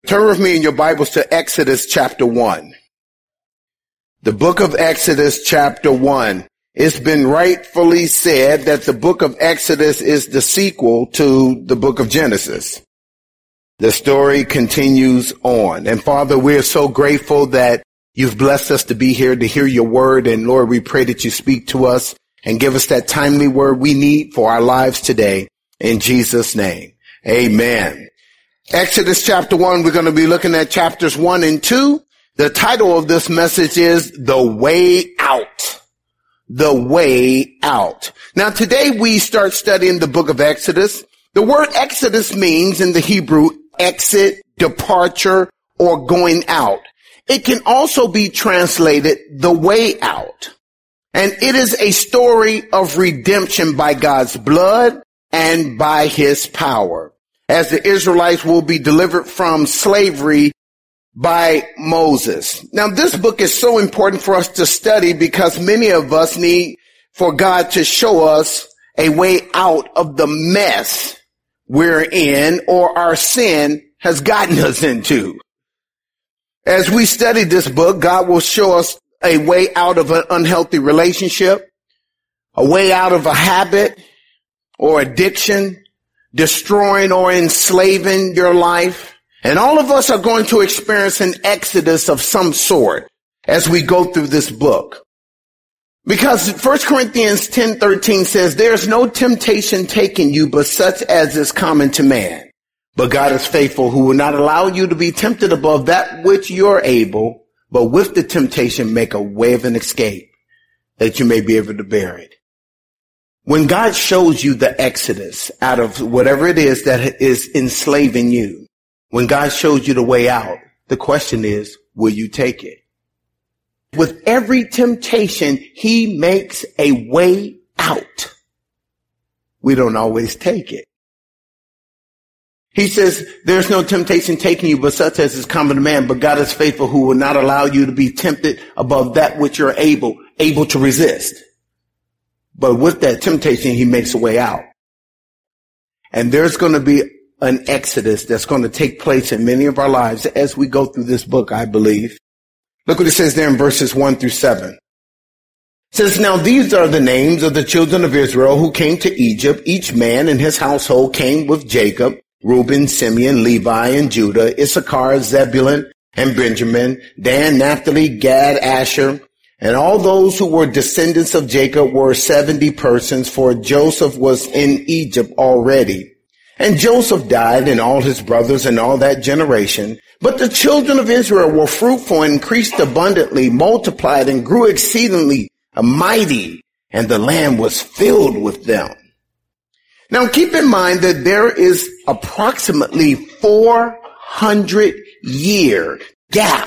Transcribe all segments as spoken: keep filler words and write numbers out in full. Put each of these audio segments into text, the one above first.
Turn with me in your Bibles to Exodus chapter one. The book of Exodus chapter one. It's been rightfully said that the book of Exodus is the sequel to the book of Genesis. The story continues on. And Father, we're so grateful that you've blessed us to be here to hear your word. And Lord, we pray that you speak to us and give us that timely word we need for our lives today. In Jesus' name, amen. Exodus chapter one, we're going to be looking at chapters one and two. The title of this message is The Way Out. The Way Out. Now today we start studying the book of Exodus. The word Exodus means in the Hebrew exit, departure, or going out. It can also be translated the way out. And it is a story of redemption by God's blood and by his power, as the Israelites will be delivered from slavery by Moses. Now, this book is so important for us to study because many of us need for God to show us a way out of the mess we're in or our sin has gotten us into. As we study this book, God will show us a way out of an unhealthy relationship, a way out of a habit or addiction, destroying or enslaving your life. And all of us are going to experience an exodus of some sort as we go through this book. Because First Corinthians ten thirteen says, there's no temptation taken you but such as is common to man. But God is faithful, who will not allow you to be tempted above that which you're able, but with the temptation make a way of an escape that you may be able to bear it. When God shows you the exodus out of whatever it is that is enslaving you, when God shows you the way out, the question is, will you take it? With every temptation, he makes a way out. We don't always take it. He says, there's no temptation taking you but such as is common to man, but God is faithful, who will not allow you to be tempted above that which you're able, able to resist. But with that temptation, he makes a way out. And there's going to be an exodus that's going to take place in many of our lives as we go through this book, I believe. Look what it says there in verses one through seven. It says, now these are the names of the children of Israel who came to Egypt. Each man in his household came with Jacob, Reuben, Simeon, Levi, and Judah, Issachar, Zebulun, and Benjamin, Dan, Naphtali, Gad, Asher. And all those who were descendants of Jacob were seventy persons, for Joseph was in Egypt already. And Joseph died, and all his brothers and all that generation. But the children of Israel were fruitful and increased abundantly, multiplied and grew exceedingly mighty, and the land was filled with them. Now keep in mind that there is approximately four hundred year gap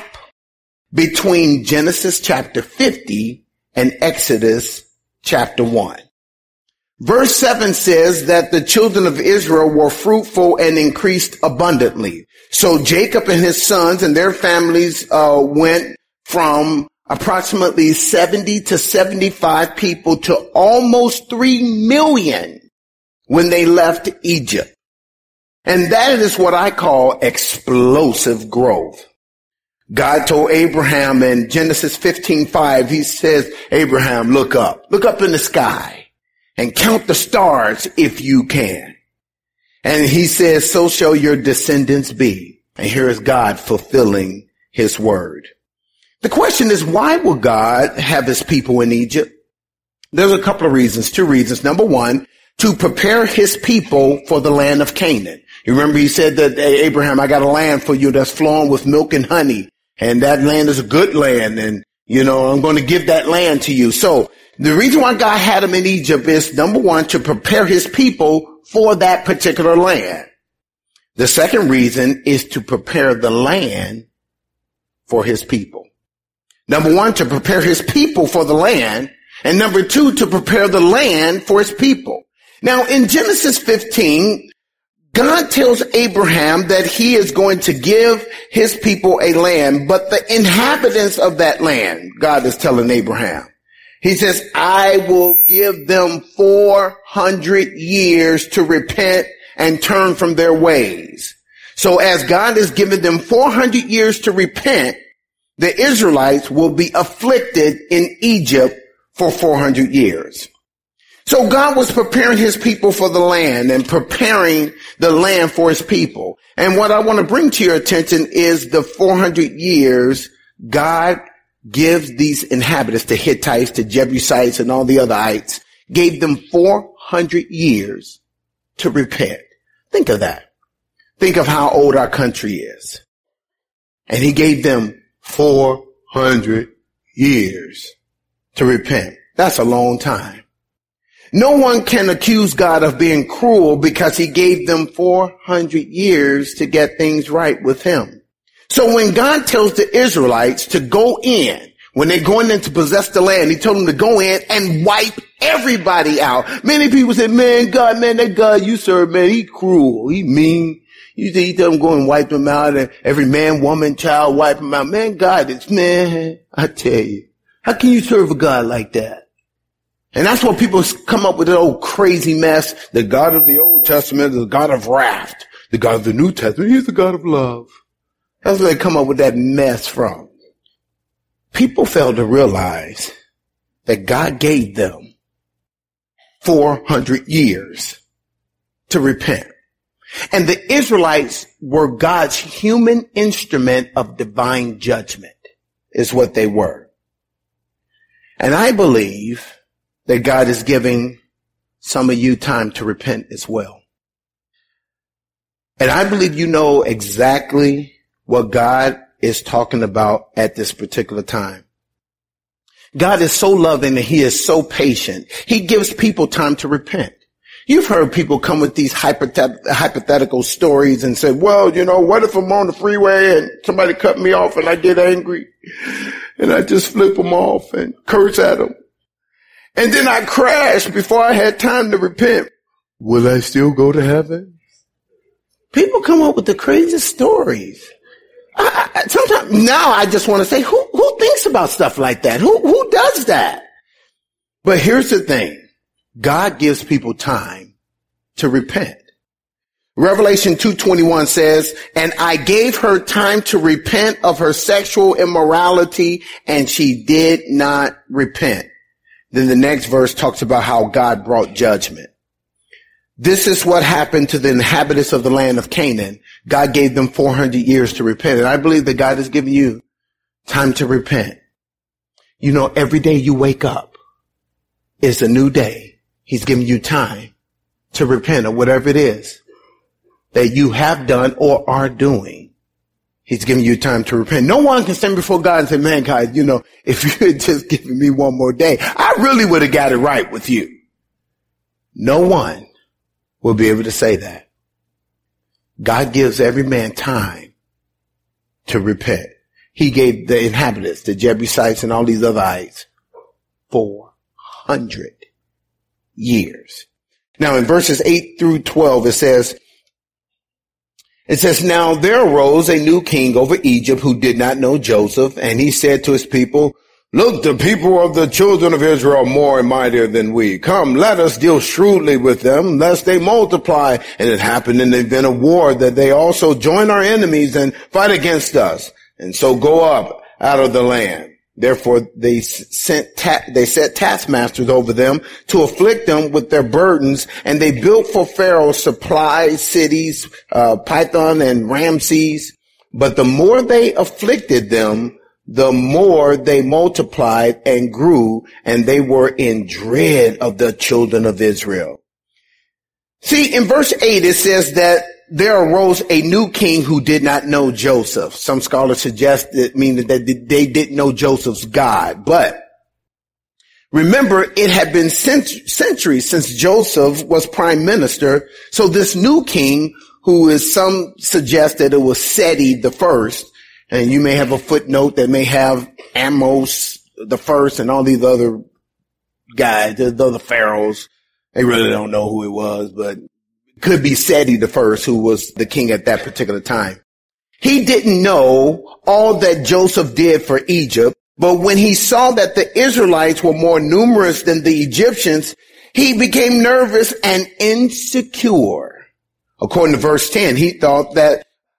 between Genesis chapter fifty and Exodus chapter one. Verse seven says that the children of Israel were fruitful and increased abundantly. So Jacob and his sons and their families uh, went from approximately seventy to seventy-five people to almost three million when they left Egypt. And that is what I call explosive growth. God told Abraham in Genesis fifteen five, he says, Abraham, look up, look up in the sky and count the stars if you can. And he says, so shall your descendants be. And here is God fulfilling his word. The question is, why will God have his people in Egypt? There's a couple of reasons, two reasons. Number one, to prepare his people for the land of Canaan. You remember he said that, hey, Abraham, I got a land for you that's flowing with milk and honey. And that land is a good land. And, you know, I'm going to give that land to you. So the reason why God had him in Egypt is, number one, to prepare his people for that particular land. The second reason is to prepare the land for his people. Number one, to prepare his people for the land. And number two, to prepare the land for his people. Now, in Genesis fifteen, God tells Abraham that he is going to give his people a land, but the inhabitants of that land, God is telling Abraham, he says, I will give them four hundred years to repent and turn from their ways. So as God has given them four hundred years to repent, the Israelites will be afflicted in Egypt for four hundred years. So God was preparing his people for the land and preparing the land for his people. And what I want to bring to your attention is the four hundred years God gives these inhabitants, the Hittites, the Jebusites, and all the other ites, gave them four hundred years to repent. Think of that. Think of how old our country is. And he gave them four hundred years to repent. That's a long time. No one can accuse God of being cruel because he gave them four hundred years to get things right with him. So when God tells the Israelites to go in, when they're going in to possess the land, he told them to go in and wipe everybody out. Many people say, man, God, man, that God you serve, man, he cruel, he mean. You say he tell them go and wipe them out, and every man, woman, child wipe them out. Man, God, it's, man, I tell you, how can you serve a God like that? And that's what people come up with, that old crazy mess. The God of the Old Testament is the God of wrath. The God of the New Testament, he's the God of love. That's where they come up with that mess from. People fail to realize that God gave them four hundred years to repent. And the Israelites were God's human instrument of divine judgment, is what they were. And I believe that God is giving some of you time to repent as well. And I believe you know exactly what God is talking about at this particular time. God is so loving and he is so patient. He gives people time to repent. You've heard people come with these hypothet- hypothetical stories and say, well, you know, what if I'm on the freeway and somebody cut me off and I get angry and I just flip them off and curse at them? And then I crash before I had time to repent. Will I still go to heaven? People come up with the craziest stories. I, I, sometimes now I just want to say, who, who thinks about stuff like that? Who, who does that? But here's the thing. God gives people time to repent. Revelation two twenty-one says, and I gave her time to repent of her sexual immorality, and she did not repent. Then the next verse talks about how God brought judgment. This is what happened to the inhabitants of the land of Canaan. God gave them four hundred years to repent. And I believe that God has given you time to repent. You know, every day you wake up is a new day. He's giving you time to repent of whatever it is that you have done or are doing. He's giving you time to repent. No one can stand before God and say, man, God, you know, if you had just given me one more day, I really would have got it right with you. No one will be able to say that. God gives every man time to repent. He gave the inhabitants, the Jebusites and all these other ites, four hundred years. Now in verses eight through twelve, it says, It says, now there arose a new king over Egypt who did not know Joseph, and he said to his people, look, the people of the children of Israel are more and mightier than we. Come, let us deal shrewdly with them, lest they multiply. And it happened in the event of war that they also join our enemies and fight against us, and so go up out of the land. Therefore they sent ta- they set taskmasters over them to afflict them with their burdens, and they built for Pharaoh supplies, cities, uh, Python and Ramses. But the more they afflicted them, the more they multiplied and grew, and they were in dread of the children of Israel. See, in verse eight it says that there arose a new king who did not know Joseph. Some scholars suggest it means that they didn't know Joseph's God. But remember, it had been centuries since Joseph was prime minister. So this new king, who is, some suggest that it was Seti the first, and you may have a footnote that may have Amos the first and all these other guys, the other pharaohs. They really don't know who it was, but could be Seti the first, who was the king at that particular time. He didn't know all that Joseph did for Egypt, but when he saw that the Israelites were more numerous than the Egyptians, he became nervous and insecure. According to verse ten, he thought that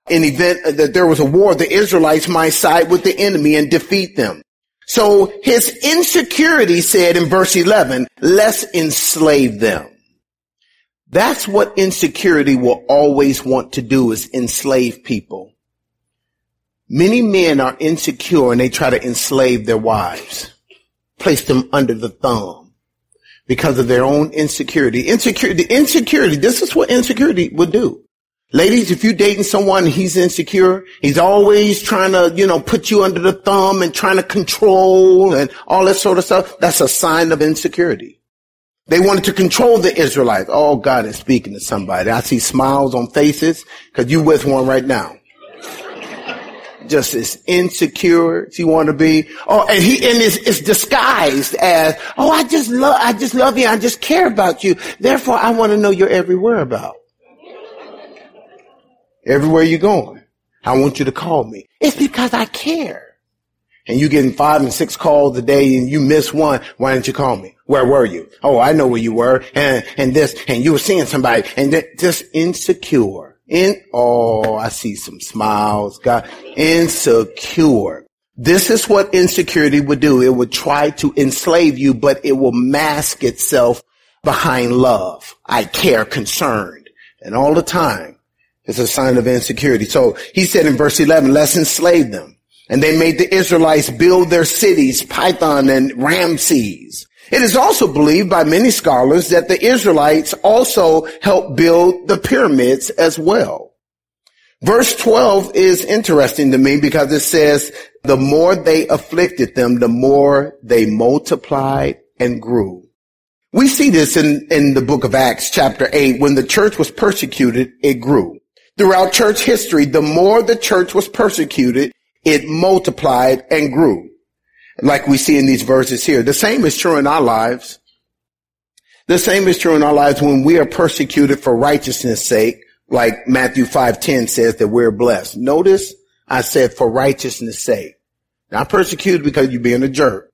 in event that there was a war, the Israelites might side with the enemy and defeat them. So his insecurity said in verse eleven, let's enslave them. That's what insecurity will always want to do, is enslave people. Many men are insecure and they try to enslave their wives, place them under the thumb because of their own insecurity. Insecurity, insecurity, this is what insecurity would do. Ladies, if you're dating someone and he's insecure, he's always trying to, you know, put you under the thumb and trying to control and all that sort of stuff. That's a sign of insecurity. They wanted to control the Israelites. Oh, God is speaking to somebody. I see smiles on faces because you with one right now. Just as insecure as you want to be. Oh, and he, and it's, it's disguised as, oh, I just love, I just love you. I just care about you. Therefore, I want to know your every whereabout. Everywhere you're going, I want you to call me. It's because I care. And you're getting five and six calls a day and you miss one. Why didn't you call me? Where were you? Oh, I know where you were. And, and this, and you were seeing somebody and th- just insecure. In, oh, I see some smiles. God, insecure. This is what insecurity would do. It would try to enslave you, but it will mask itself behind love. I care, concerned. And all the time, it's a sign of insecurity. So he said in verse eleven, let's enslave them. And they made the Israelites build their cities, Pithom and Ramses. It is also believed by many scholars that the Israelites also helped build the pyramids as well. Verse twelve is interesting to me because it says, the more they afflicted them, the more they multiplied and grew. We see this in, in the book of Acts, chapter eight. When the church was persecuted, it grew. Throughout church history, the more the church was persecuted, it multiplied and grew. Like we see in these verses here. The same is true in our lives. The same is true in our lives when we are persecuted for righteousness' sake, like Matthew five ten says that we're blessed. Notice I said for righteousness' sake. Not persecuted because you're being a jerk.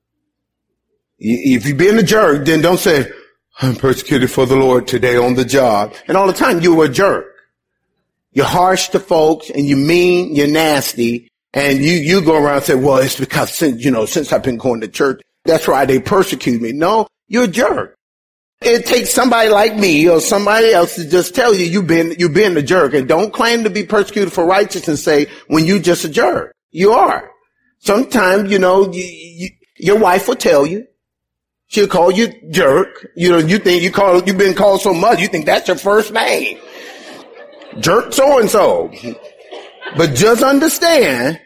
If you're being a jerk, then don't say, I'm persecuted for the Lord today on the job. And all the time you were a jerk. You're harsh to folks and you're mean, you're nasty. And you, you go around and say, well, it's because since, you know, since I've been going to church, that's why they persecute me. No, you're a jerk. It takes somebody like me or somebody else to just tell you you've been, you've been a jerk, and don't claim to be persecuted for righteousness sake when you just a jerk. You are. Sometimes, you know, you, you, your wife will tell you. She'll call you jerk. You know, you think you call, you've been called so much, you think that's your first name. Jerk so and so. But just understand,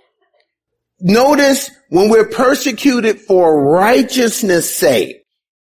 notice when we're persecuted for righteousness' sake,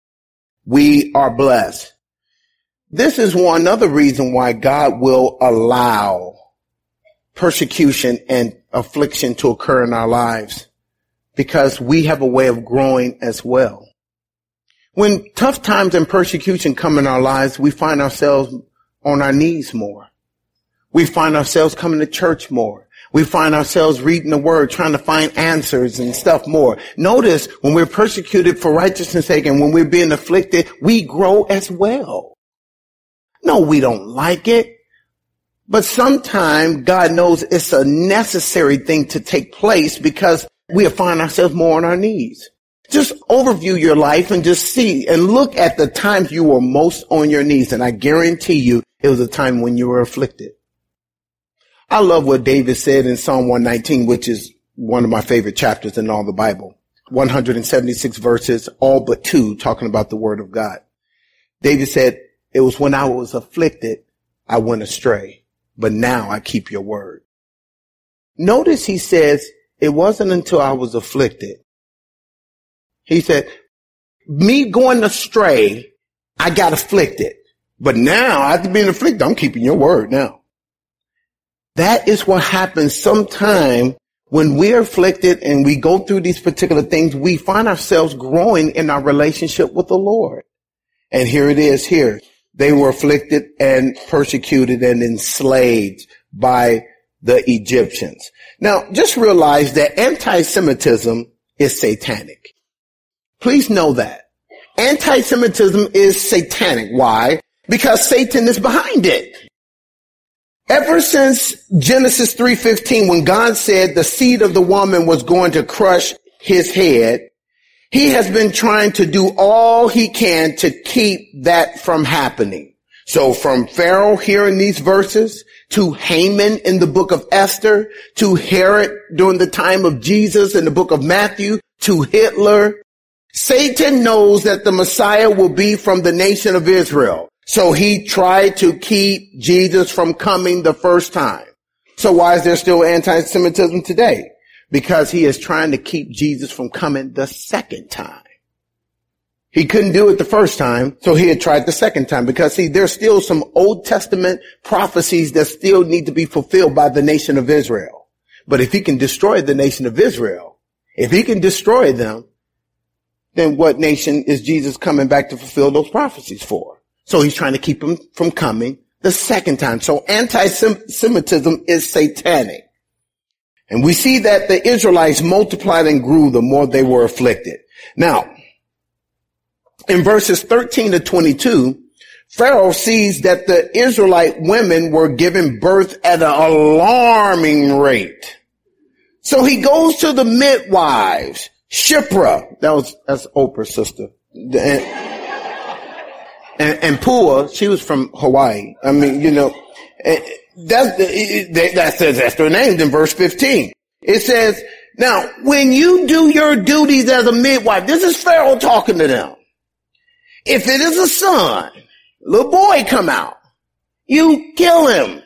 we are blessed. This is one other reason why God will allow persecution and affliction to occur in our lives, because we have a way of growing as well. When tough times and persecution come in our lives, we find ourselves on our knees more. We find ourselves coming to church more. We find ourselves reading the word, trying to find answers and stuff more. Notice when we're persecuted for righteousness' sake and when we're being afflicted, we grow as well. No, we don't like it. But sometimes God knows it's a necessary thing to take place because we find ourselves more on our knees. Just overview your life and just see and look at the times you were most on your knees. And I guarantee you it was a time when you were afflicted. I love what David said in Psalm one nineteen, which is one of my favorite chapters in all the Bible. one hundred seventy-six verses, all but two talking about the word of God. David said, it was when I was afflicted, I went astray, but now I keep your word. Notice he says, it wasn't until I was afflicted. He said, me going astray, I got afflicted, but now after being afflicted, I'm keeping your word now. That is what happens sometime when we're afflicted and we go through these particular things. We find ourselves growing in our relationship with the Lord. And here it is here. They were afflicted and persecuted and enslaved by the Egyptians. Now, just realize that anti-Semitism is satanic. Please know that. Anti-Semitism is satanic. Why? Because Satan is behind it. Ever since Genesis three fifteen, when God said the seed of the woman was going to crush his head, he has been trying to do all he can to keep that from happening. So from Pharaoh here in these verses, to Haman in the book of Esther, to Herod during the time of Jesus in the book of Matthew, to Hitler, Satan knows that the Messiah will be from the nation of Israel. So he tried to keep Jesus from coming the first time. So why is there still anti-Semitism today? Because he is trying to keep Jesus from coming the second time. He couldn't do it the first time, so he had tried the second time. Because see, there's still some Old Testament prophecies that still need to be fulfilled by the nation of Israel. But if he can destroy the nation of Israel, if he can destroy them, then what nation is Jesus coming back to fulfill those prophecies for? So he's trying to keep them from coming the second time. So anti-Semitism is satanic. And we see that the Israelites multiplied and grew the more they were afflicted. Now, in verses thirteen to twenty-two, Pharaoh sees that the Israelite women were giving birth at an alarming rate. So he goes to the midwives. Shipra, that was, that's Oprah's sister. And, and, and Pua, she was from Hawaii. I mean, you know, that's, that's, that's their names in verse fifteen. It says, now, when you do your duties as a midwife, this is Pharaoh talking to them. If it is a son, little boy come out, you kill him.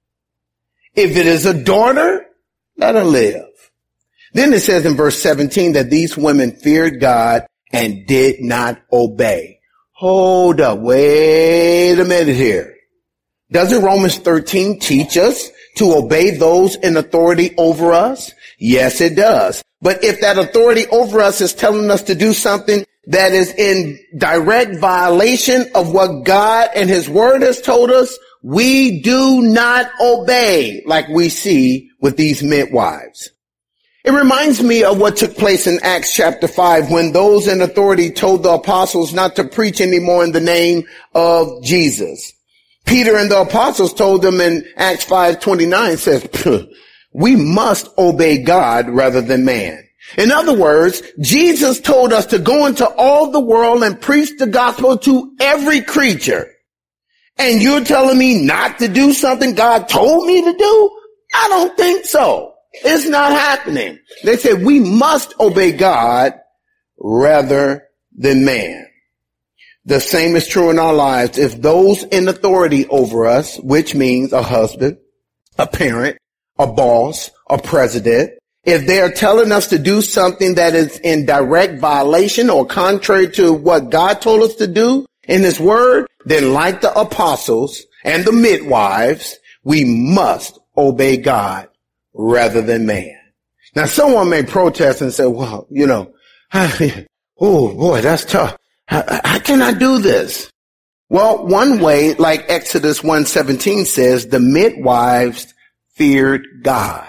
If it is a daughter, let her live. Then it says in verse seventeen that these women feared God and did not obey. Hold up. Wait a minute here. Doesn't Romans thirteen teach us to obey those in authority over us? Yes, it does. But if that authority over us is telling us to do something that is in direct violation of what God and his word has told us, we do not obey, like we see with these midwives. It reminds me of what took place in Acts chapter five when those in authority told the apostles not to preach anymore in the name of Jesus. Peter and the apostles told them in Acts five twenty-nine says, we must obey God rather than man. In other words, Jesus told us to go into all the world and preach the gospel to every creature. And you're telling me not to do something God told me to do? I don't think so. It's not happening. They said we must obey God rather than man. The same is true in our lives. If those in authority over us, which means a husband, a parent, a boss, a president, if they are telling us to do something that is in direct violation or contrary to what God told us to do in his word, then like the apostles and the midwives, we must obey God rather than man. Now, someone may protest and say, well, you know, oh boy, that's tough. How, how can I do this? Well, one way, like Exodus one seventeen says, the midwives feared God.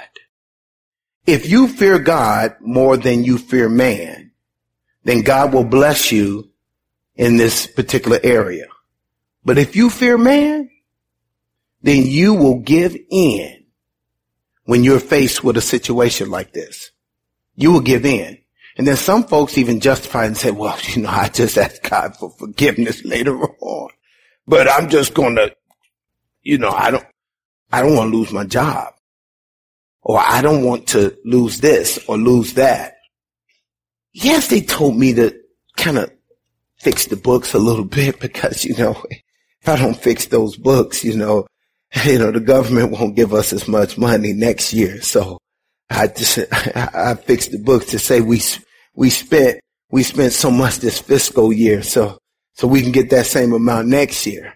If you fear God more than you fear man, then God will bless you in this particular area. But if you fear man, then you will give in when you're faced with a situation like this. You will give in. And then some folks even justify and say, well, you know, I just asked God for forgiveness later on, but I'm just going to, you know, I don't, I don't want to lose my job. Or I don't want to lose this or lose that. Yes, they told me to kind of fix the books a little bit because, you know, if I don't fix those books, you know, you know, the government won't give us as much money next year. So I just, I, I fixed the books to say we, we spent, we spent so much this fiscal year. So, so we can get that same amount next year.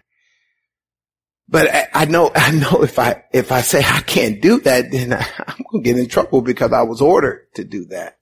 But I, I know, I know if I, if I say I can't do that, then I, I'm going to get in trouble because I was ordered to do that.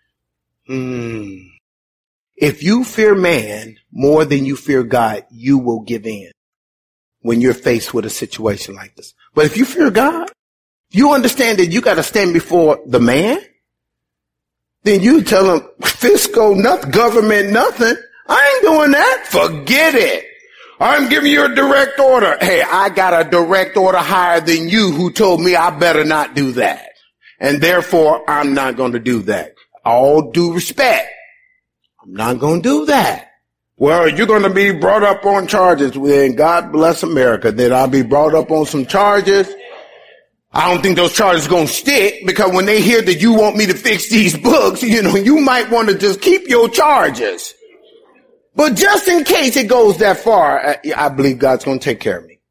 Mm. If you fear man more than you fear God, you will give in when you're faced with a situation like this. But if you fear God, you understand that you got to stand before the man. Then you tell him fiscal, nothing, government, nothing. I ain't doing that. Forget it. I'm giving you a direct order. Hey, I got a direct order higher than you who told me I better not do that. And therefore, I'm not going to do that. All due respect. I'm not going to do that. Well, you're going to be brought up on charges. Then God bless America. Then I'll be brought up on some charges. I don't think those charges are going to stick, because when they hear that you want me to fix these books, you know, you might want to just keep your charges. But just in case it goes that far, I, I believe God's going to take care of me.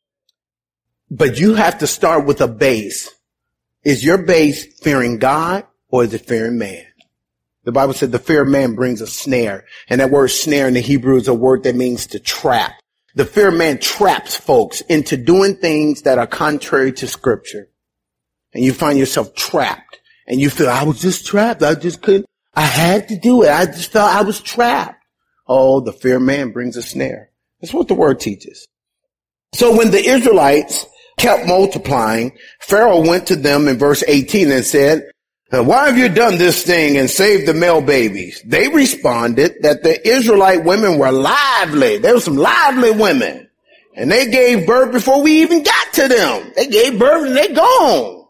But you have to start with a base. Is your base fearing God, or is it fearing man? The Bible said the fear of man brings a snare. And that word snare in the Hebrew is a word that means to trap. The fear of man traps folks into doing things that are contrary to Scripture. And you find yourself trapped. And you feel, I was just trapped. I just couldn't. I had to do it. I just felt I was trapped. Oh, the fear of man brings a snare. That's what the word teaches. So when the Israelites kept multiplying, Pharaoh went to them in verse eighteen and said, why have you done this thing and saved the male babies? They responded that the Israelite women were lively. There were some lively women. And they gave birth before we even got to them. They gave birth and they gone.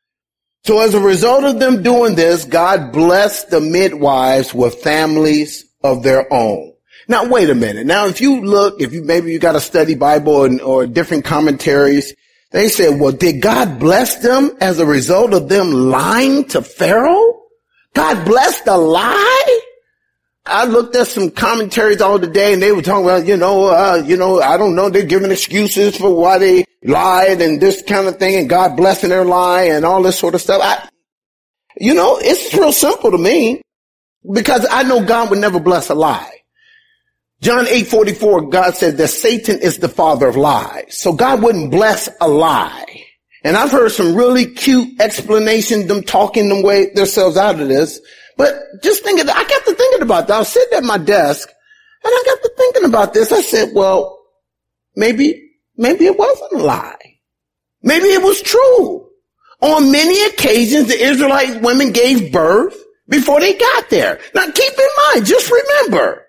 So as a result of them doing this, God blessed the midwives with families of their own. Now, wait a minute. Now, if you look, if you, maybe you got to study Bible and, or different commentaries, they said, well, did God bless them as a result of them lying to Pharaoh? God blessed a lie? I looked at some commentaries all today and they were talking about, you know, uh, you know, I don't know. They're giving excuses for why they lied and this kind of thing, and God blessing their lie and all this sort of stuff. I, you know, it's real simple to me, because I know God would never bless a lie. John eight forty-four, God said that Satan is the father of lies. So God wouldn't bless a lie. And I've heard some really cute explanations, them talking them way themselves out of this. But just thinking, I got to thinking about that. I was sitting at my desk and I got to thinking about this. I said, well, maybe, maybe it wasn't a lie. Maybe it was true. On many occasions, the Israelite women gave birth before they got there. Now keep in mind, just remember,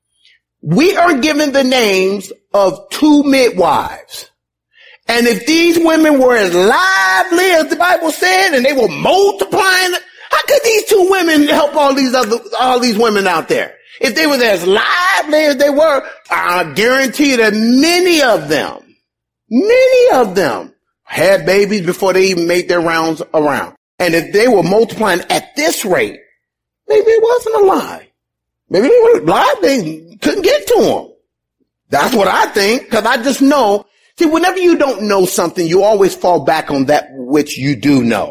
we are given the names of two midwives. And if these women were as lively as the Bible said, and they were multiplying, how could these two women help all these other, all these women out there? If they were as lively as they were, I guarantee that many of them, many of them had babies before they even made their rounds around. And if they were multiplying at this rate, maybe it wasn't a lie. Maybe they were live. They couldn't get to them. That's what I think, because I just know. See, whenever you don't know something, you always fall back on that which you do know.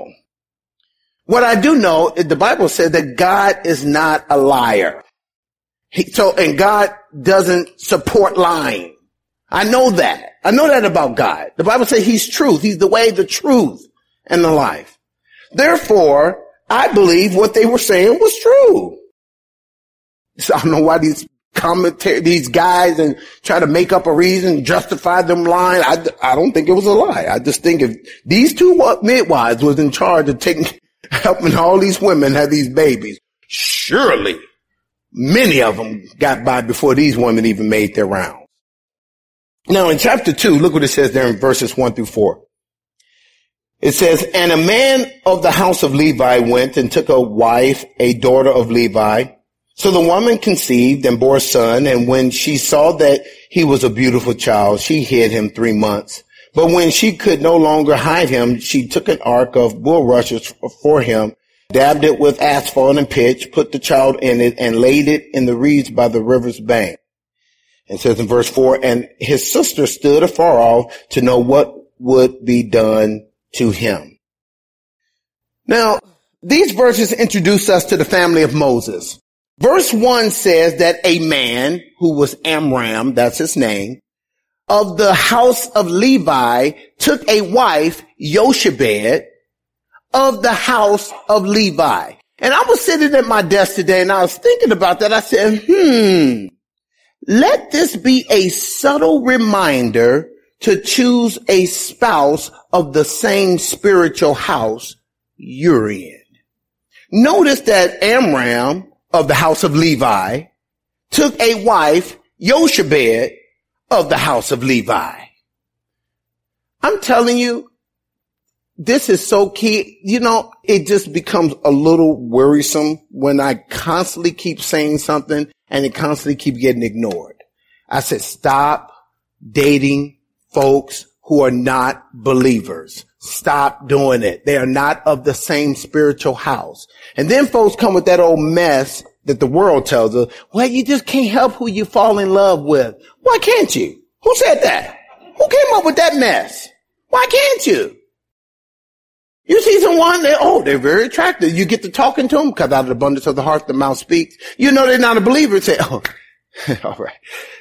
What I do know is the Bible says that God is not a liar. He, so, and God doesn't support lying. I know that. I know that about God. The Bible says He's truth. He's the way, the truth, and the life. Therefore, I believe what they were saying was true. So I don't know why these commentators, these guys, and try to make up a reason, justify them lying. I, I don't think it was a lie. I just think if these two midwives was in charge of taking, helping all these women have these babies, surely many of them got by before these women even made their rounds. Now in chapter two, look what it says there in verses one through four. It says, and a man of the house of Levi went and took a wife, a daughter of Levi. So the woman conceived and bore a son, and when she saw that he was a beautiful child, she hid him three months. But when she could no longer hide him, she took an ark of bulrushes for him, dabbed it with asphalt and pitch, put the child in it, and laid it in the reeds by the river's bank. It says in verse four, and his sister stood afar off to know what would be done to him. Now, these verses introduce us to the family of Moses. Verse one says that a man who was Amram, that's his name, of the house of Levi took a wife, Jochebed, of the house of Levi. And I was sitting at my desk today and I was thinking about that. I said, hmm, let this be a subtle reminder to choose a spouse of the same spiritual house you're in. Notice that Amram of the house of Levi took a wife, Jochebed, of the house of Levi. I'm telling you, this is so key. You know, it just becomes a little worrisome when I constantly keep saying something and it constantly keeps getting ignored. I said, stop dating folks who are not believers. Stop doing it. They are not of the same spiritual house. And then folks come with that old mess that the world tells us, well, you just can't help who you fall in love with. Why can't you? Who said that? Who came up with that mess? Why can't you? You see someone, they, oh, they're very attractive. You get to talking to them because out of the abundance of the heart, the mouth speaks. You know they're not a believer. Say, oh, all right.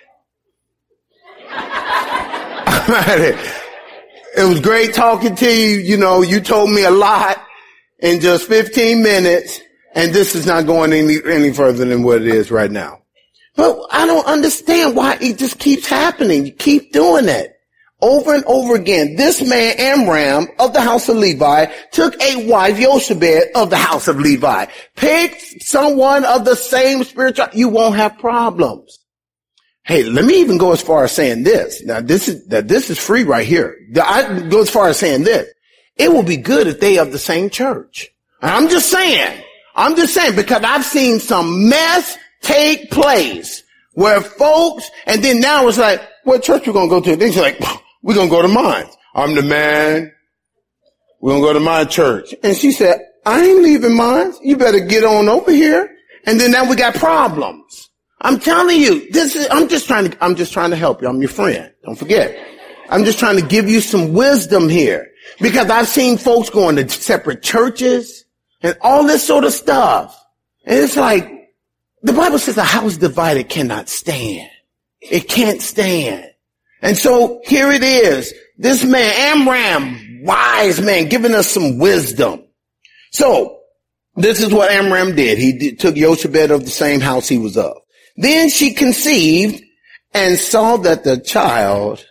It was great talking to you. You know, you told me a lot in just fifteen minutes, and this is not going any, any further than what it is right now. But I don't understand why it just keeps happening. You keep doing it. Over and over again, this man, Amram, of the house of Levi, took a wife, Jochebed, of the house of Levi. Pick someone of the same spiritual, you won't have problems. Hey, let me even go as far as saying this. Now, this is, now, this is free right here. I go as far as saying this. It will be good if they of the same church. I'm just saying. I'm just saying, because I've seen some mess take place where folks, and then now it's like, what church we gonna go to? They're like, we're going to go to mine. I'm the man. We're going to go to my church. And she said, I ain't leaving mine. You better get on over here. And then now we got problems. I'm telling you, this is, I'm just trying to, I'm just trying to help you. I'm your friend. Don't forget. I'm just trying to give you some wisdom here because I've seen folks going to separate churches and all this sort of stuff. And it's like, the Bible says a house divided cannot stand. It can't stand. And so here it is. This man, Amram, wise man, giving us some wisdom. So this is what Amram did. He did, took Jochebed of the same house he was of. Then she conceived and saw that the child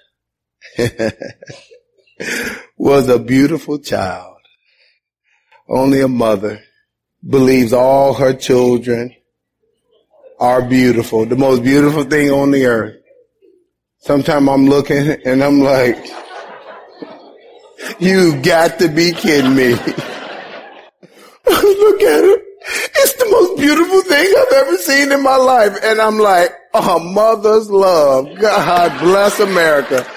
was a beautiful child. Only a mother believes all her children are beautiful. The most beautiful thing on the earth. Sometimes I'm looking and I'm like, you got to be kidding me. Look at her. It's the most beautiful thing I've ever seen in my life. And I'm like, oh, mother's love. God bless America.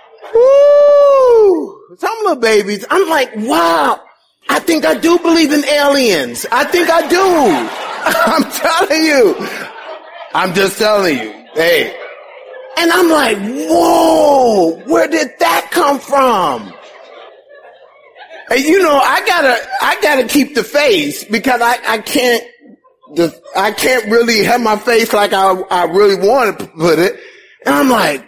Woo! Some little babies, I'm like, wow. I think I do believe in aliens. I think I do. I'm telling you. I'm just telling you. Hey. And I'm like, whoa, where did that come from? And you know, I gotta, I gotta keep the face because I, I can't, the, I can't really have my face like I, I really want to put it. And I'm like,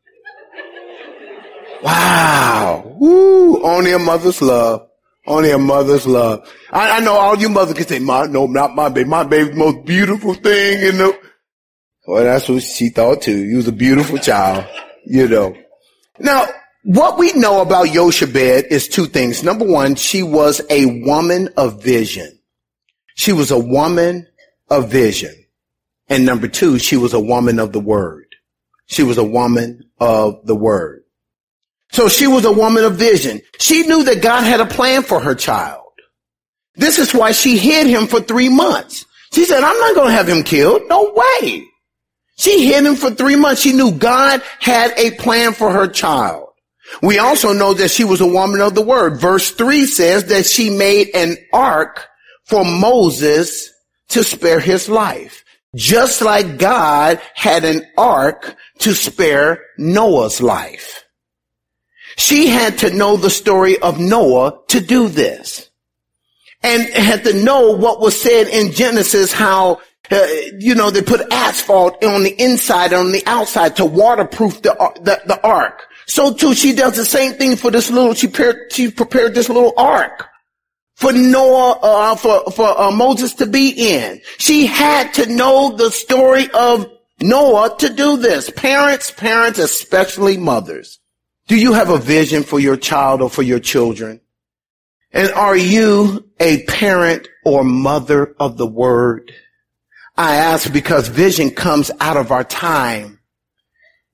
wow, woo, only a mother's love. Only a mother's love. I, I know all you mothers can say, my, no, not my baby. My baby's the most beautiful thing in the, well, that's what she thought too. He was a beautiful child, you know. Now, what we know about Jochebed is two things. Number one, she was a woman of vision. She was a woman of vision. And number two, she was a woman of the word. She was a woman of the word. So she was a woman of vision. She knew that God had a plan for her child. This is why she hid him for three months. She said, I'm not going to have him killed. No way. She hid him for three months. She knew God had a plan for her child. We also know that she was a woman of the word. Verse three says that she made an ark for Moses to spare his life. Just like God had an ark to spare Noah's life. She had to know the story of Noah to do this. And had to know what was said in Genesis, how Uh, you know, they put asphalt on the inside and on the outside to waterproof the, the, the ark. So too, she does the same thing for this little, she prepared, she prepared this little ark for Noah, uh, for, for uh, Moses to be in. She had to know the story of Noah to do this. Parents, parents, especially mothers. Do you have a vision for your child or for your children? And are you a parent or mother of the word? I ask because vision comes out of our time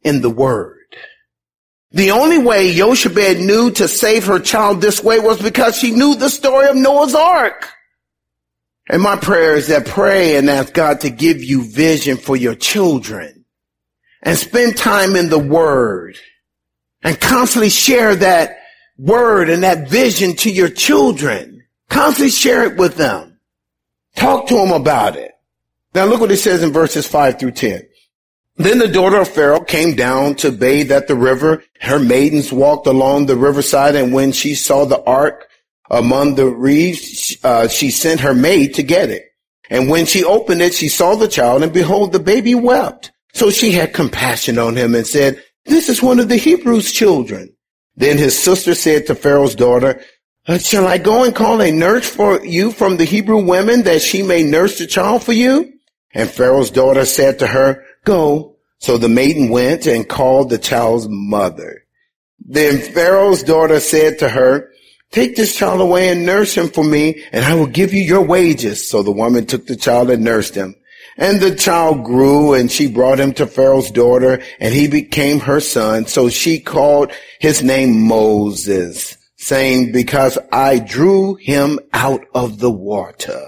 in the word. The only way Jochebed knew to save her child this way was because she knew the story of Noah's Ark. And my prayer is that pray and ask God to give you vision for your children and spend time in the word and constantly share that word and that vision to your children. Constantly share it with them. Talk to them about it. Now look what it says in verses five through ten. Then the daughter of Pharaoh came down to bathe at the river. Her maidens walked along the riverside, and when she saw the ark among the reeds, uh, she sent her maid to get it. And when she opened it, she saw the child, and behold, the baby wept. So she had compassion on him and said, "This is one of the Hebrews' children." Then his sister said to Pharaoh's daughter, "Shall I go and call a nurse for you from the Hebrew women that she may nurse the child for you?" And Pharaoh's daughter said to her, "Go." So the maiden went and called the child's mother. Then Pharaoh's daughter said to her, "Take this child away and nurse him for me, and I will give you your wages." So the woman took the child and nursed him. And the child grew, and she brought him to Pharaoh's daughter, and he became her son. So she called his name Moses, saying, "Because I drew him out of the water."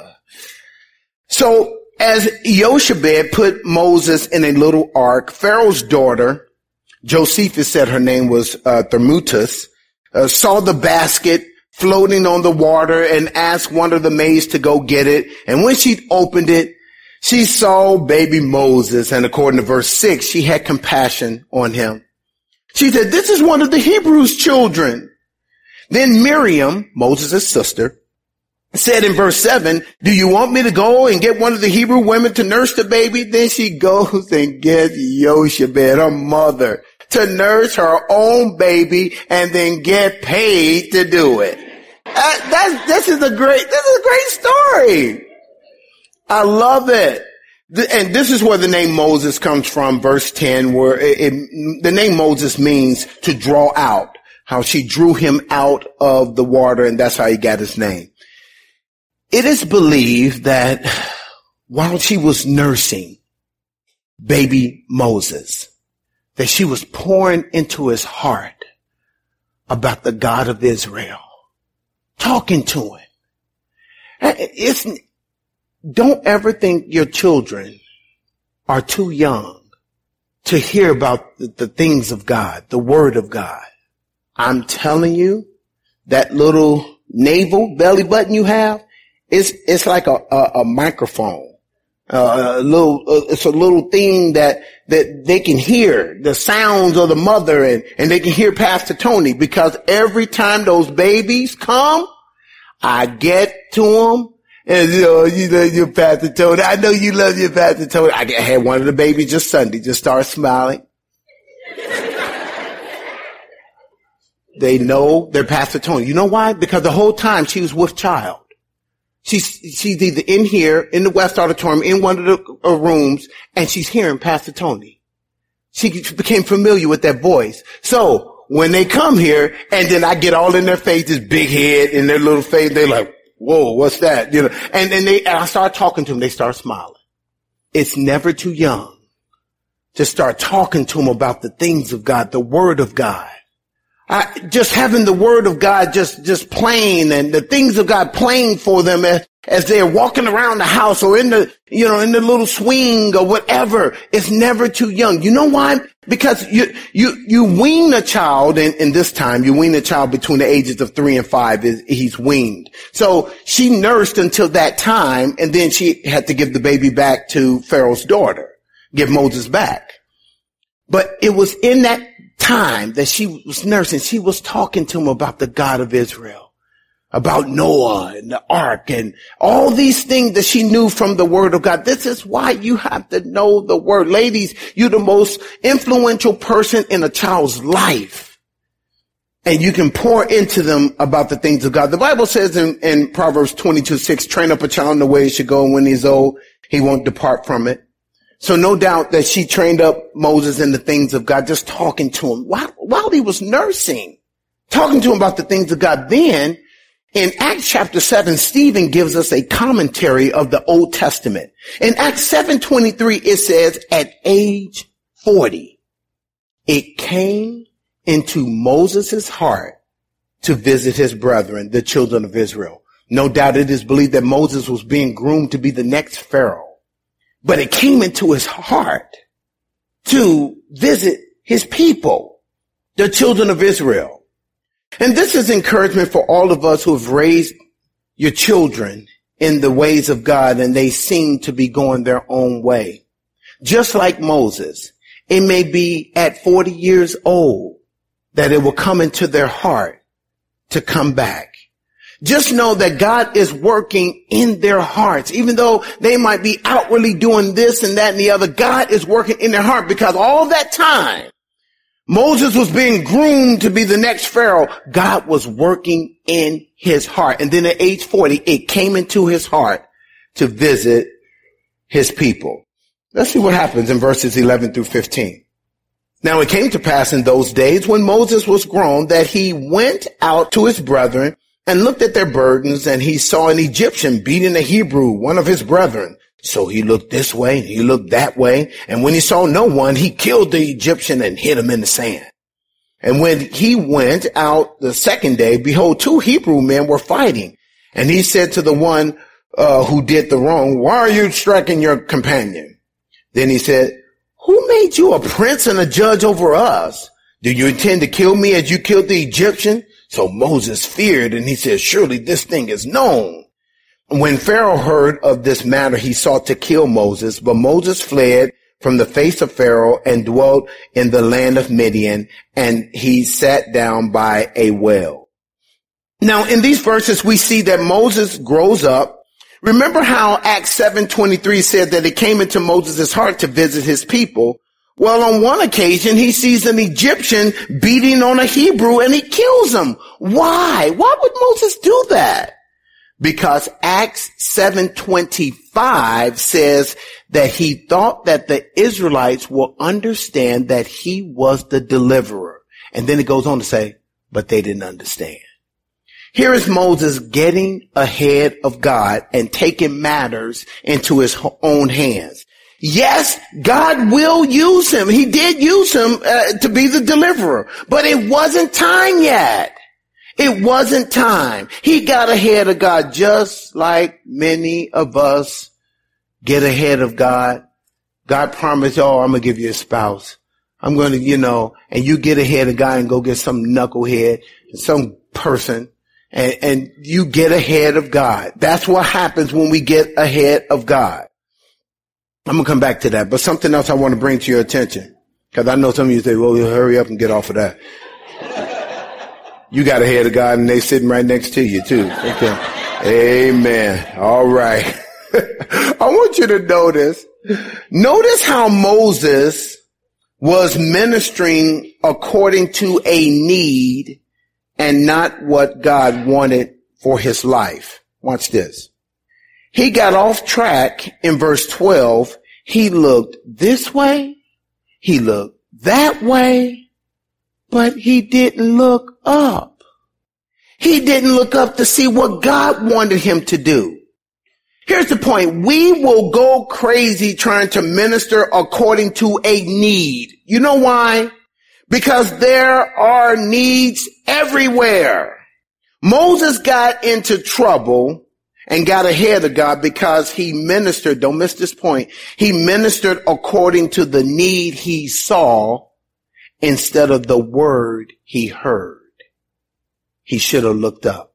So as Jochebed put Moses in a little ark, Pharaoh's daughter, Josephus said her name was uh, Thermutis, uh, saw the basket floating on the water and asked one of the maids to go get it. And when she opened it, she saw baby Moses. And according to verse six, she had compassion on him. She said, "This is one of the Hebrews' children." Then Miriam, Moses' sister, said in verse seven, "Do you want me to go and get one of the Hebrew women to nurse the baby?" Then she goes and gets Jochebed, her mother, to nurse her own baby and then get paid to do it. Uh, that's, this is a great, this is a great story. I love it. And this is where the name Moses comes from, verse ten, where it, it, the name Moses means to draw out, how she drew him out of the water, and that's how he got his name. It is believed that while she was nursing baby Moses, that she was pouring into his heart about the God of Israel, talking to him. It's, don't ever think your children are too young to hear about the, the things of God, the word of God. I'm telling you, that little navel belly button you have, It's, it's like a, a, a microphone, uh, a little, uh, it's a little thing that, that they can hear the sounds of the mother, and, and they can hear Pastor Tony, because every time those babies come, I get to them and, you know, you love your Pastor Tony. I know you love your Pastor Tony. I had one of the babies just Sunday, just start smiling. They know they're Pastor Tony. You know why? Because the whole time she was with child. She's, she's either in here, in the West Auditorium, in one of the uh, rooms, and she's hearing Pastor Tony. She became familiar with that voice. So, when they come here, and then I get all in their face, this big head in their little face, they're like, "Whoa, what's that?" You know, and then they, and I start talking to them, they start smiling. It's never too young to start talking to them about the things of God, the Word of God. I, just having the word of God just, just playing, and the things of God playing for them as, as they're walking around the house or in the, you know, in the little swing or whatever. It's never too young. You know why? Because you, you, you wean a child, and, and this time you wean a child between the ages of three and five is, he's weaned. So she nursed until that time, and then she had to give the baby back to Pharaoh's daughter, give Moses back. But it was in that time that she was nursing, she was talking to him about the God of Israel, about Noah and the ark and all these things that she knew from the word of God. This is why you have to know the word. Ladies, you're the most influential person in a child's life, and you can pour into them about the things of God. The Bible says in, in Proverbs twenty-two six, "Train up a child in the way he should go, and when he's old, he won't depart from it." So no doubt that she trained up Moses in the things of God, just talking to him while, while he was nursing, talking to him about the things of God. Then in Acts chapter seven, Stephen gives us a commentary of the Old Testament. In Acts seven twenty-three, it says, "At age forty, it came into Moses' heart to visit his brethren, the children of Israel. No doubt it is believed that Moses was being groomed to be the next Pharaoh. But it came into his heart to visit his people, the children of Israel. And this is encouragement for all of us who have raised your children in the ways of God and they seem to be going their own way. Just like Moses, it may be at forty years old that it will come into their heart to come back. Just know that God is working in their hearts. Even though they might be outwardly doing this and that and the other, God is working in their heart, because all that time Moses was being groomed to be the next Pharaoh. God was working in his heart. And then at age forty, it came into his heart to visit his people. Let's see what happens in verses eleven through fifteen. Now it came to pass in those days when Moses was grown that he went out to his brethren and looked at their burdens, and he saw an Egyptian beating a Hebrew, one of his brethren. So he looked this way and he looked that way. And when he saw no one, he killed the Egyptian and hid him in the sand. And when he went out the second day, behold, two Hebrew men were fighting. And he said to the one uh, who did the wrong, why are you striking your companion? Then he said, who made you a prince and a judge over us? Do you intend to kill me as you killed the Egyptian? So Moses feared, and he said, surely this thing is known. When Pharaoh heard of this matter, he sought to kill Moses, but Moses fled from the face of Pharaoh and dwelt in the land of Midian, and he sat down by a well. Now, in these verses, we see that Moses grows up. Remember how Acts seven twenty-three said that it came into Moses' heart to visit his people? Well, on one occasion, he sees an Egyptian beating on a Hebrew and he kills him. Why? Why would Moses do that? Because Acts seven twenty-five says that he thought that the Israelites will understand that he was the deliverer. And then it goes on to say, but they didn't understand. Here is Moses getting ahead of God and taking matters into his own hands. Yes, God will use him. He did use him uh, to be the deliverer, but it wasn't time yet. It wasn't time. He got ahead of God just like many of us get ahead of God. God promised, oh, I'm going to give you a spouse. I'm going to, you know, and you get ahead of God and go get some knucklehead, some person, and, and you get ahead of God. That's what happens when we get ahead of God. I'm going to come back to that, but something else I want to bring to your attention, because I know some of you say, well, hurry up and get off of that. You got ahead of God and they sitting right next to you too. Okay. Amen. All right. I want you to notice, notice how Moses was ministering according to a need and not what God wanted for his life. Watch this. He got off track in verse twelve. He looked this way. He looked that way, but he didn't look up. He didn't look up to see what God wanted him to do. Here's the point. We will go crazy trying to minister according to a need. You know why? Because there are needs everywhere. Moses got into trouble and got ahead of God because he ministered, don't miss this point, he ministered according to the need he saw instead of the word he heard. He should have looked up.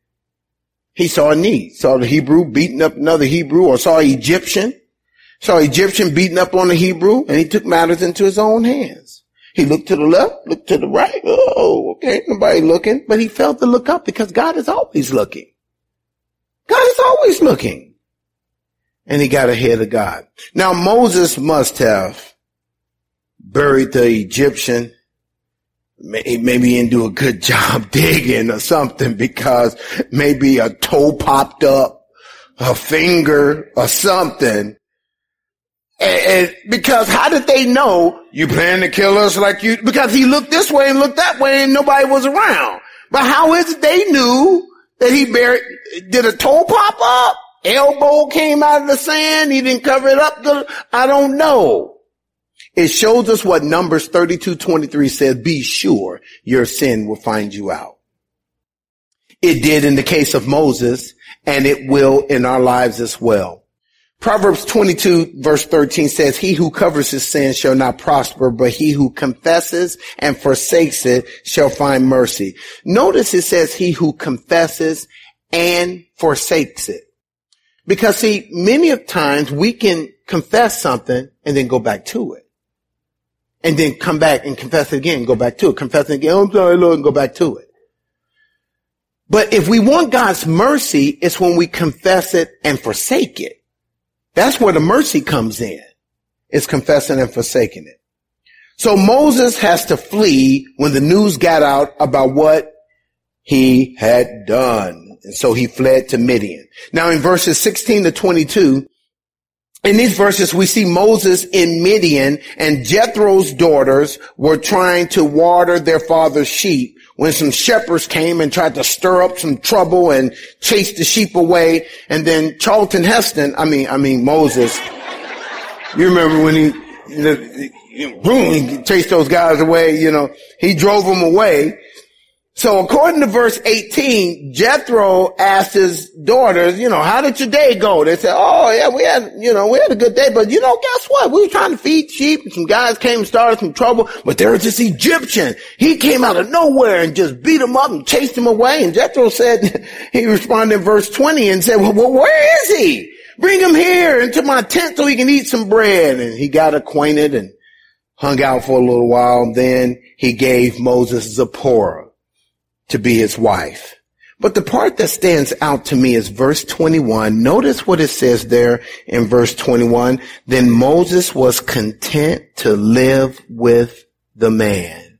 He saw a need, saw the Hebrew beating up another Hebrew, or saw an Egyptian, saw an Egyptian beating up on the Hebrew, and he took matters into his own hands. He looked to the left, looked to the right. Oh, okay, nobody looking, but he failed to look up because God is always looking. God is always looking. And he got ahead of God. Now Moses must have buried the Egyptian. Maybe he didn't do a good job digging or something, because maybe a toe popped up, a finger or something. And, and because how did they know you plan to kill us like you, because he looked this way and looked that way and nobody was around. But how is it they knew that he buried, did a toe pop up? Elbow came out of the sand. He didn't cover it up. I don't know. It shows us what Numbers thirty-two twenty-three says, be sure your sin will find you out. It did in the case of Moses, and it will in our lives as well. Proverbs twenty-two verse thirteen says, he who covers his sin shall not prosper, but he who confesses and forsakes it shall find mercy. Notice it says he who confesses and forsakes it. Because see, many of times we can confess something and then go back to it. And then come back and confess it again and go back to it. Confess it again, oh, I'm sorry, Lord, and go back to it. But if we want God's mercy, it's when we confess it and forsake it. That's where the mercy comes in. It's confessing and forsaking it. So Moses has to flee when the news got out about what he had done. And so he fled to Midian. Now in verses sixteen to twenty-two, in these verses we see Moses in Midian, and Jethro's daughters were trying to water their father's sheep when some shepherds came and tried to stir up some trouble and chase the sheep away. And then Charlton Heston, I mean, I mean Moses, you remember when he, you know, boom, he chased those guys away, you know, he drove them away. So according to verse eighteen, Jethro asked his daughters, you know, how did your day go? They said, oh yeah, we had, you know, we had a good day, but you know, guess what? We were trying to feed sheep and some guys came and started some trouble, but there was this Egyptian. He came out of nowhere and just beat them up and chased them away. And Jethro said, he responded in verse twenty and said, well, well where is he? Bring him here into my tent so he can eat some bread. And he got acquainted and hung out for a little while. Then he gave Moses Zipporah to be his wife. But the part that stands out to me is verse twenty-one. Notice what it says there in verse twenty-one. Then Moses was content to live with the man.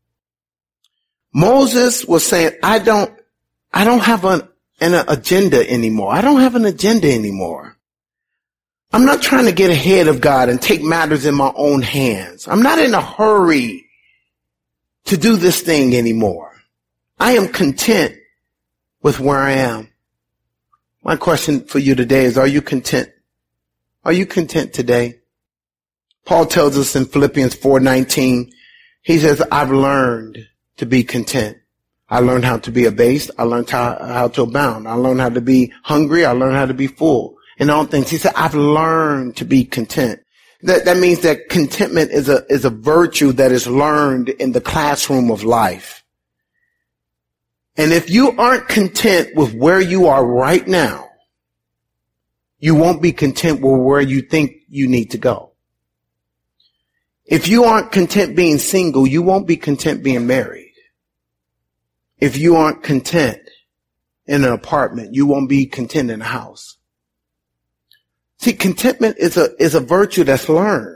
Moses was saying, I don't, I don't have an, an agenda anymore. I don't have an agenda anymore. I'm not trying to get ahead of God and take matters in my own hands. I'm not in a hurry to do this thing anymore. I am content with where I am. My question for you today is, are you content? Are you content today? Paul tells us in Philippians four nineteen, he says, I've learned to be content. I learned how to be abased. I learned how, how to abound. I learned how to be hungry. I learned how to be full. In all things, he said, I've learned to be content. That, that means that contentment is a, is a virtue that is learned in the classroom of life. And if you aren't content with where you are right now, you won't be content with where you think you need to go. If you aren't content being single, you won't be content being married. If you aren't content in an apartment, you won't be content in a house. See, contentment is a, is a virtue that's learned.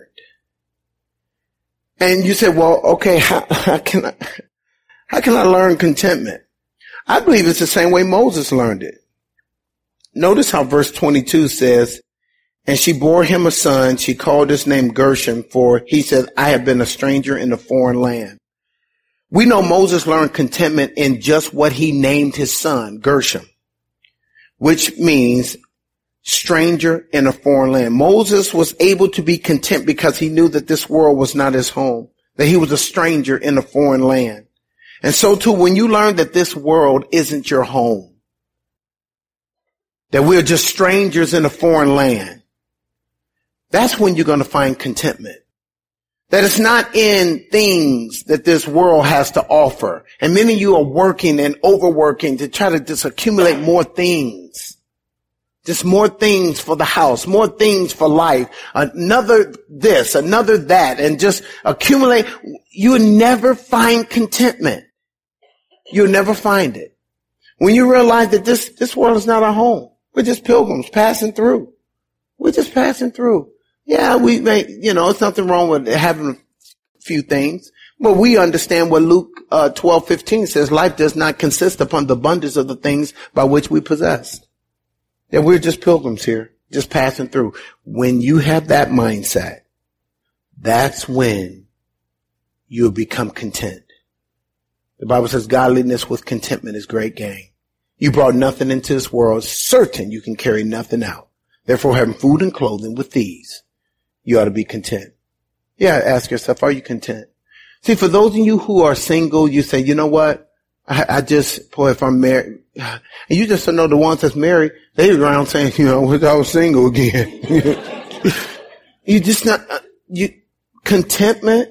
And you say, well, okay, how, how can I, how can I learn contentment? I believe it's the same way Moses learned it. Notice how verse twenty-two says, and she bore him a son. She called his name Gershom, for he said, I have been a stranger in a foreign land. We know Moses learned contentment in just what he named his son, Gershom, which means stranger in a foreign land. Moses was able to be content because he knew that this world was not his home, that he was a stranger in a foreign land. And so too, when you learn that this world isn't your home, that we're just strangers in a foreign land, that's when you're going to find contentment. That it's not in things that this world has to offer. And many of you are working and overworking to try to just accumulate more things. Just more things for the house, more things for life, another this, another that, and just accumulate. You'll never find contentment. You'll never find it. When you realize that this, this world is not our home. We're just pilgrims passing through. We're just passing through. Yeah, we may, you know, there's nothing wrong with having a few things, but we understand what Luke uh, twelve fifteen says, life does not consist upon the abundance of the things by which we possess. That we're just pilgrims here, just passing through. When you have that mindset, that's when you'll become content. The Bible says godliness with contentment is great gain. You brought nothing into this world, certain you can carry nothing out. Therefore, having food and clothing with these, you ought to be content. Yeah, ask yourself, are you content? See, for those of you who are single, you say, you know what? I, I just, boy, if I'm married, and you just don't know the ones that's married, they around saying, you know, I was single again. You just not, you, contentment,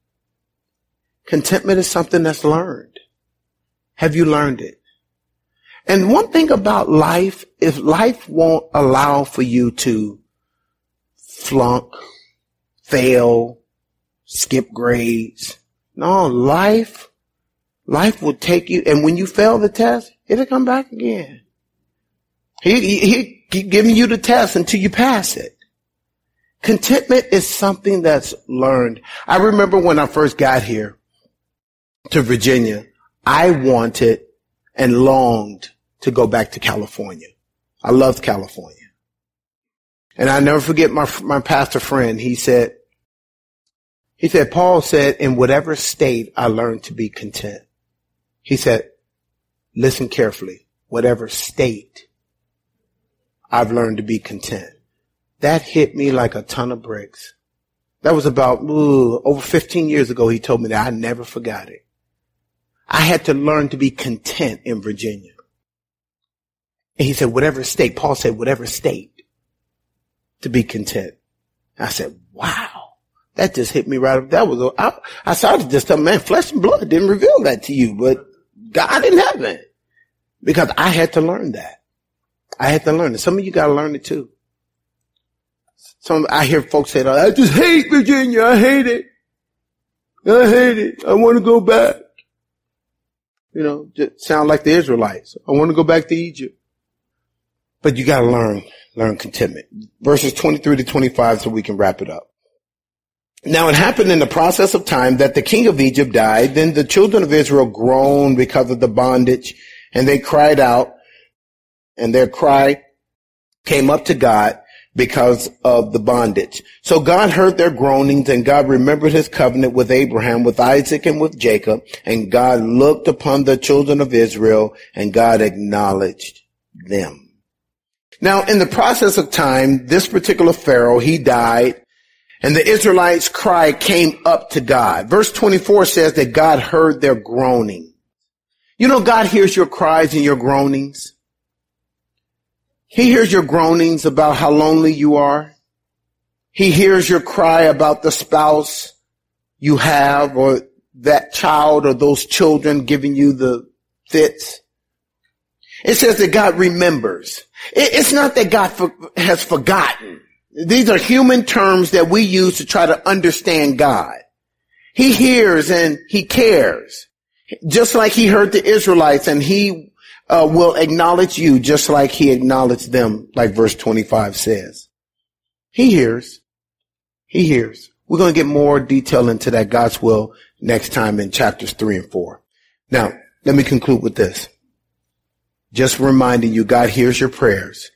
contentment is something that's learned. Have you learned it? And one thing about life, if life won't allow for you to flunk, fail, skip grades, no, life, life will take you, and when you fail the test, it'll come back again. He, he, he keep giving you the test until you pass it. Contentment is something that's learned. I remember when I first got here to Virginia, I wanted and longed to go back to California. I loved California. And I never forget my, my pastor friend. He said, he said, Paul said, in whatever state I learned to be content. He said, listen carefully, whatever state I've learned to be content. That hit me like a ton of bricks. That was about ooh, over fifteen years ago. He told me that. I never forgot it. I had to learn to be content in Virginia. And he said, whatever state, Paul said, whatever state to be content. I said, wow, that just hit me right up. That was, a, I, I started to just tell, man, flesh and blood didn't reveal that to you, but God in heaven, because I had to learn that. I had to learn it. Some of you got to learn it too. Some, I hear folks say, I just hate Virginia. I hate it. I hate it. I want to go back. You know, just sound like the Israelites. I want to go back to Egypt. But you got to learn, learn contentment. Verses twenty-three to twenty-five so we can wrap it up. Now it happened in the process of time that the king of Egypt died. Then the children of Israel groaned because of the bondage, and they cried out, and their cry came up to God because of the bondage. So God heard their groanings, and God remembered his covenant with Abraham, with Isaac, and with Jacob. And God looked upon the children of Israel, and God acknowledged them. Now, in the process of time, this particular Pharaoh, he died, and the Israelites' cry came up to God. Verse twenty-four says that God heard their groaning. You know, God hears your cries and your groanings. He hears your groanings about how lonely you are. He hears your cry about the spouse you have, or that child or those children giving you the fits. It says that God remembers. It's not that God for, has forgotten. These are human terms that we use to try to understand God. He hears and he cares. Just like he heard the Israelites, and he uh, will acknowledge you just like he acknowledged them, like verse twenty-five says. He hears. He hears. We're going to get more detail into that, God's will, next time in chapters three and four. Now, let me conclude with this. Just reminding you, God hears your prayers,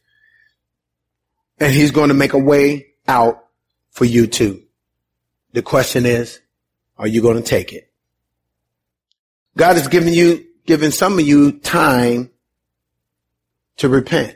and he's going to make a way out for you too. The question is, are you going to take it? God has given you, given some of you time to repent.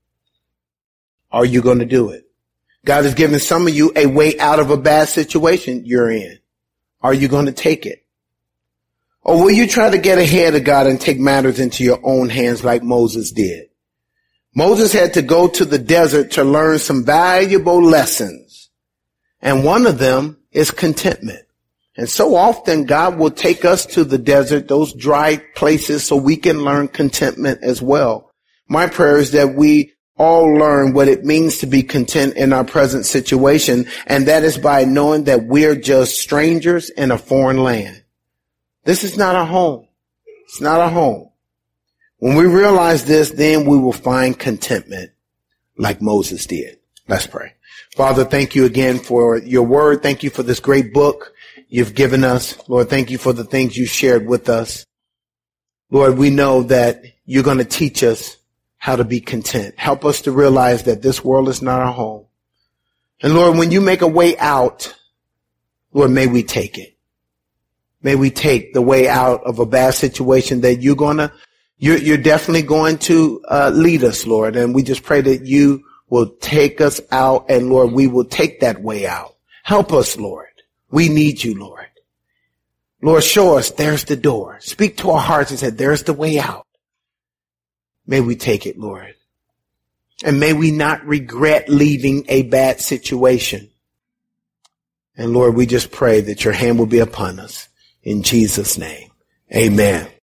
Are you going to do it? God has given some of you a way out of a bad situation you're in. Are you going to take it? Or will you try to get ahead of God and take matters into your own hands like Moses did? Moses had to go to the desert to learn some valuable lessons. And one of them is contentment. And so often God will take us to the desert, those dry places, so we can learn contentment as well. My prayer is that we all learn what it means to be content in our present situation. And that is by knowing that we're just strangers in a foreign land. This is not our home. It's not our home. When we realize this, then we will find contentment like Moses did. Let's pray. Father, thank you again for your word. Thank you for this great book you've given us. Lord, thank you for the things you shared with us. Lord, we know that you're going to teach us how to be content. Help us to realize that this world is not our home. And Lord, when you make a way out, Lord, may we take it. May we take the way out of a bad situation that you're going to, you're, you're definitely going to uh, lead us, Lord. And we just pray that you will take us out, and Lord, we will take that way out. Help us, Lord. We need you, Lord. Lord, show us there's the door. Speak to our hearts and say, there's the way out. May we take it, Lord. And may we not regret leaving a bad situation. And Lord, we just pray that your hand will be upon us. In Jesus' name, amen.